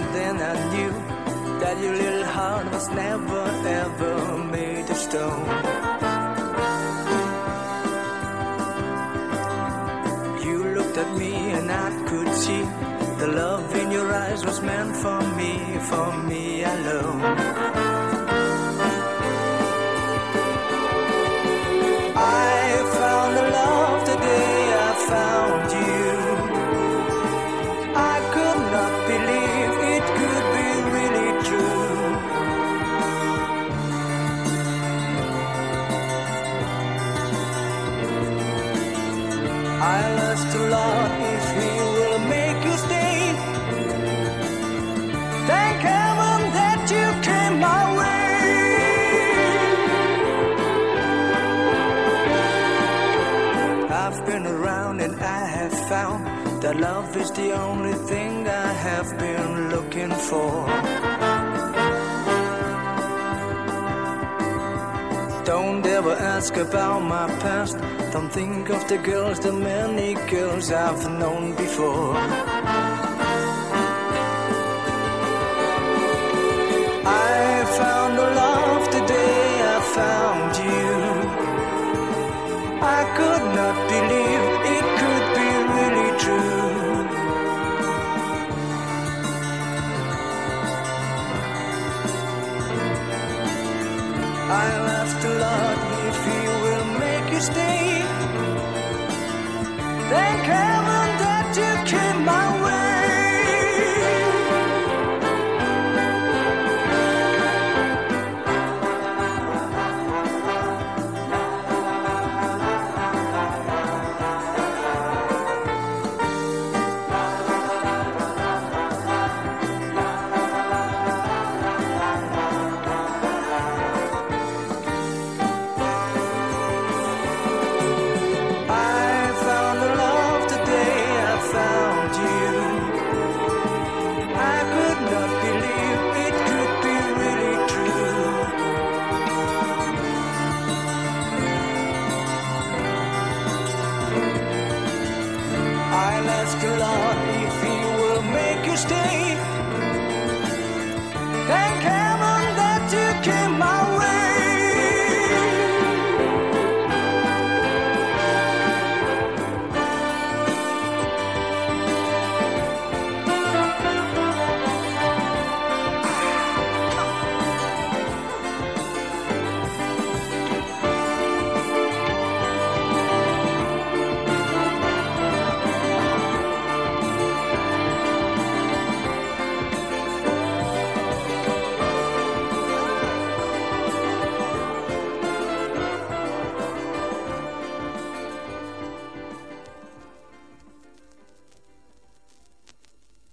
then I knew that your little heart was never ever made of stone. You looked at me and I could see the love in your eyes was meant for me alone. I found the love the day I found you. I could not believe it could be really true. I'll ask the Lord if He will make you stay. Thank heaven that you came my way. I've been around and I have found that love is the only thing I have been looking for. Don't ever ask about my past. Don't think of the girls, the many girls I've known before. I found the love the day I found you. I could not believe it could be really true. I'll ask the Lord if He will make you stay.